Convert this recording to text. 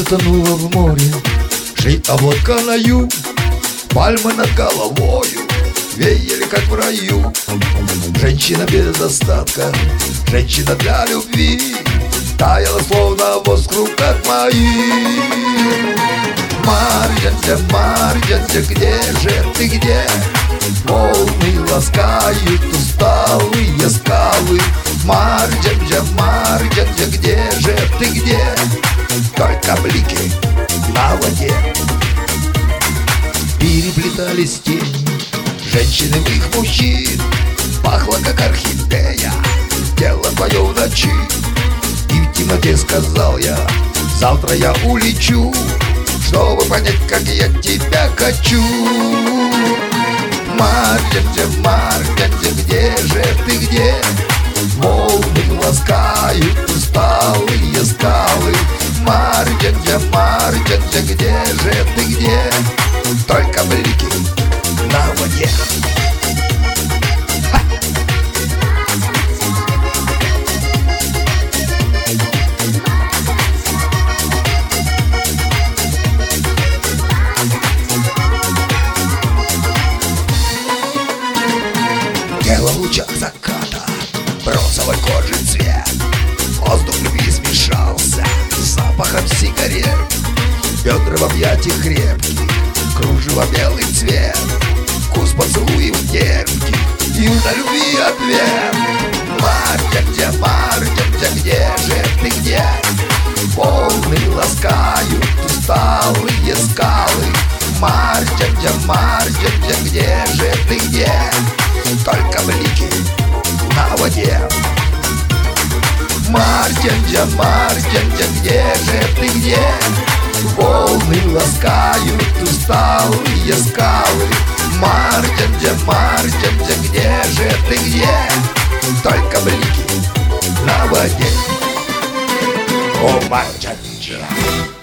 утонула в море. Шли облака на юг, пальмы над головою веяли, как в раю. Женщина без остатка, женщина для любви, таяла, словно воск в руках моих. Марья, Марья, где же ты, где? Волны ласкают усталые скалы. Марья, Марья, где же ты, где? Только блики на воде. Переплетались тени женщины в их мужчин. Пахло, как орхидея, тело твое в ночи. И в темноте сказал я: завтра я улечу, чтобы понять, как я тебя хочу. Марья, Марья, где же ты, где? Волны ласкают усталые скалы. Марья, Марья, где же ты, где? Только блики на воде. Тело в лучах заката, бронзовой кожи цвет. Воздух любви смешался с запахом сигарет. Бедра в объятиях крепкие, кружево белый цвет. Вкус поцелуев терпкий и на любви ответ. Марья, Марья, где же ты, где? Волны ласкают усталые скалы. Марья, Марья, где же ты, где? Только блики на воде. Марья, Марья, где же ты, где? Волны ласкают усталые скалы. Марья, Марья, где же ты, где? Только блики на воде. О, Марья.